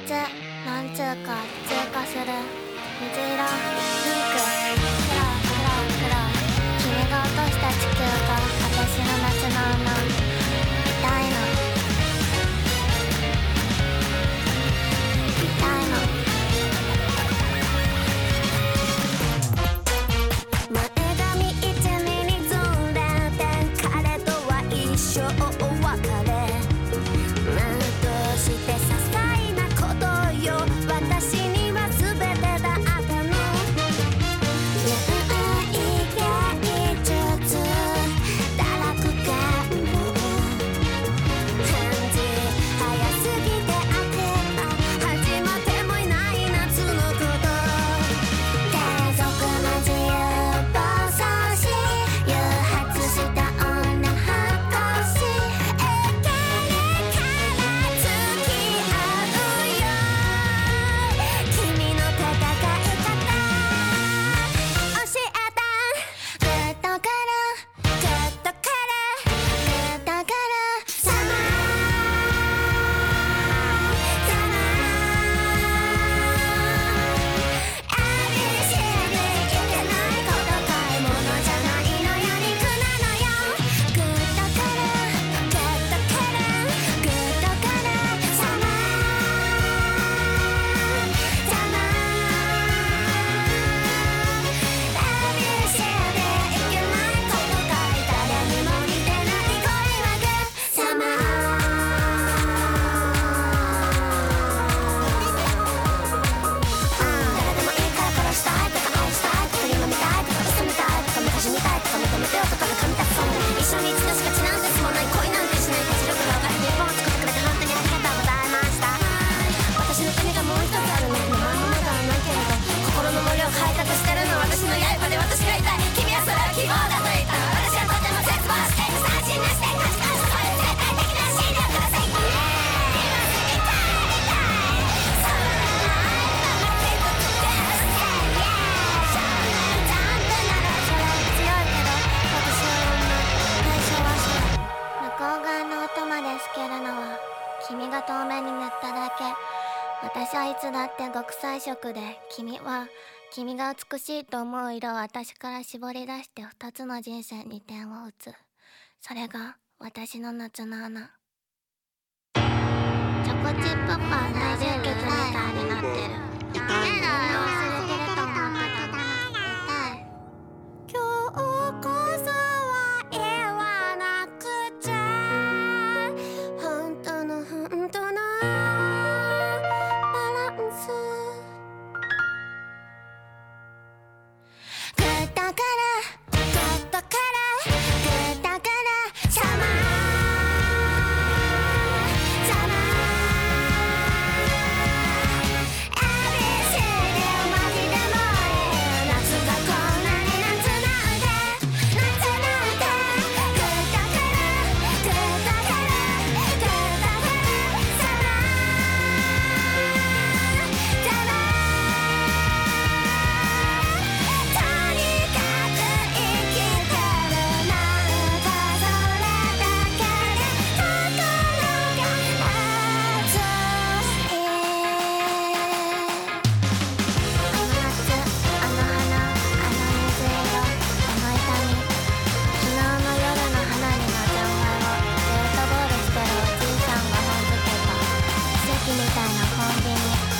夏なんつうか通過する水色ピンク黒君が落とした地球が私の夏の穴痛いの痛いの前髪一ミリずれて彼とは一生お別れなんとして些細なことよ私には全てだったの恋愛芸術堕落感も返事早すぎて明けた始まってもいない夏のこと低俗な自由暴走し誘発した女博士エケレから付き合うよ君の戦い方教えたグッドからグッドからグッドからサマーサマー ABCD いけないこと買い物じゃないのよ肉なのよグッドからグッドからグッドからサマーサマー ABCD いけないこと買い誰にも似てない恋はグッサマー誰でもいいから殺したいとか愛したいとか夢見たいとか嘘みたいとか昔みたいとか認めてよとかが噛み立つそんな一緒にいつかしか血なんて積もない恋なんてしない活力が分かる日本を作ってくれて本当にありがとうございました私の国がもう一つあるの名前もまだないけれど心の森を開拓してるの私の刃で私がいたい君はそれを希望だと言った私はとても絶望して三振なして価値観そういう絶対的な真理をください今すぐ帰りたいそんな愛が持ってくってそんなジャンプならそれ強いけど私は女対象はそれ向こう側の音まで透けるのは君が透明に塗っただけ私はいつだって極彩色で君が美しいと思う色を私から絞り出して二つの人生に点を打つそれが私の夏の穴チョコチップパン大集結みたいになってる忘れてると思ってたの痛い今日こそは言わなくちゃ本当のバランスグッドからグッドからグッドからサマーサマー ABCD マジでもいい夏がこんなに夏なんてグッドからグッドからグッドからサマーサマーとにかく生きてるなんかそれだけで心が熱いあの夏あの花あの水色あの痛み昨日の夜の花火の残骸をデートボールしてるおじいさんが本付けた奇跡みたいなコンビニ